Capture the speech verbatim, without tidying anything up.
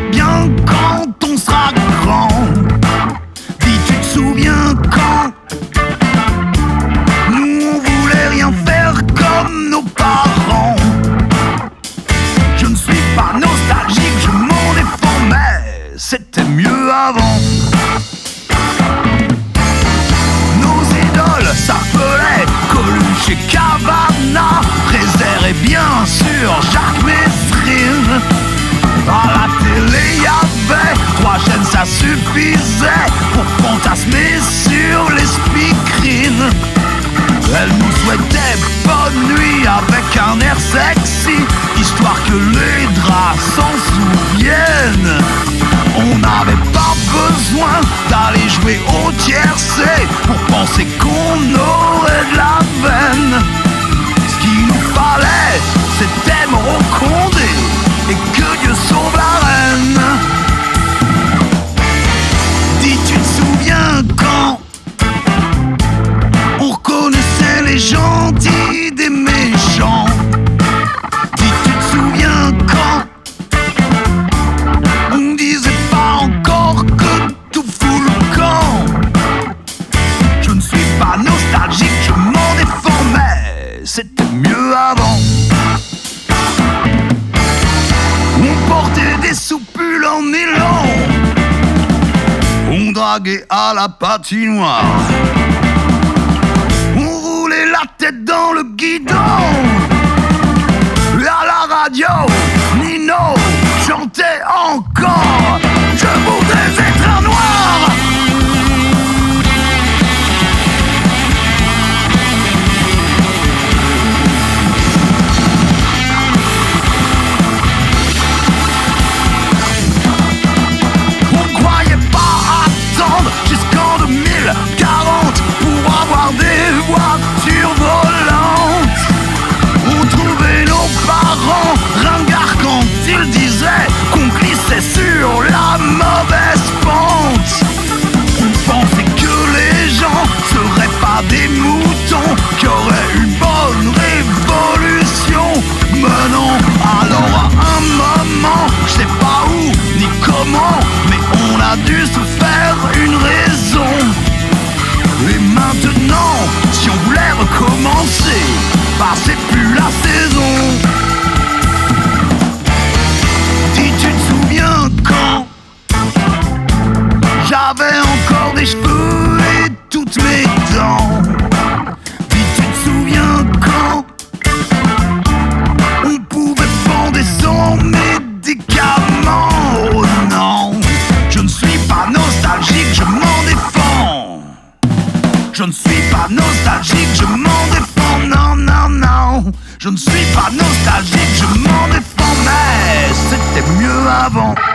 bien quand on sera grand. Dis, tu te souviens quand nous on voulait rien faire comme nos parents. Je ne suis pas nostalgique, je m'en défends, mais c'était mieux avant. Nos idoles s'appelaient Coluche et Cavana, Rézère et bien sûr Jacques Messrine. À la télé y'avait trois chaînes, ça suffisait pour fantasmer sur les speakerines. Elle nous souhaitait bonne nuit avec un air sexy, histoire que les draps s'en souviennent. On n'avait pas besoin d'aller jouer au tiercé pour penser qu'on aurait de la veine. Ce qu'il nous fallait, c'était Moreau Condé et que Dieu sauve la reine. Dis, tu te souviens quand on reconnaissait les gentils des méchants? Dis, tu te souviens quand on disait pas encore que tout fout le camp? Je ne suis pas nostalgique, je m'en défends, mais c'était mieux avant. On portait des soupules en nylon, on draguait à la patinoire, on roulait la tête dans le guidon. Et à la radio, Nino chantait encore Je voudrais être un noir. On croyait pas attendre jusqu'en deux mille quarante pour avoir des voitures volantes. On trouvait nos parents ringards quand ils disaient qu'on glissait sur la mauvaise pente. On pensait que les gens seraient pas des moutons, qu'il y aurait une bonne révolution. Mais non, alors à un moment, je sais pas où ni comment, mais on a dû se faire une raison. Et maintenant, si on voulait recommencer, bah c'est plus la saison. Dis, tu te souviens quand j'avais encore des cheveux et toutes mes dents? Dis, tu te souviens quand on pouvait bander sans médicaments? Oh non, je ne suis pas nostalgique, je m'en défends. Je ne suis pas nostalgique, je m'en défends, non, non, non. Je ne suis pas nostalgique, je m'en défends, mais c'était mieux avant.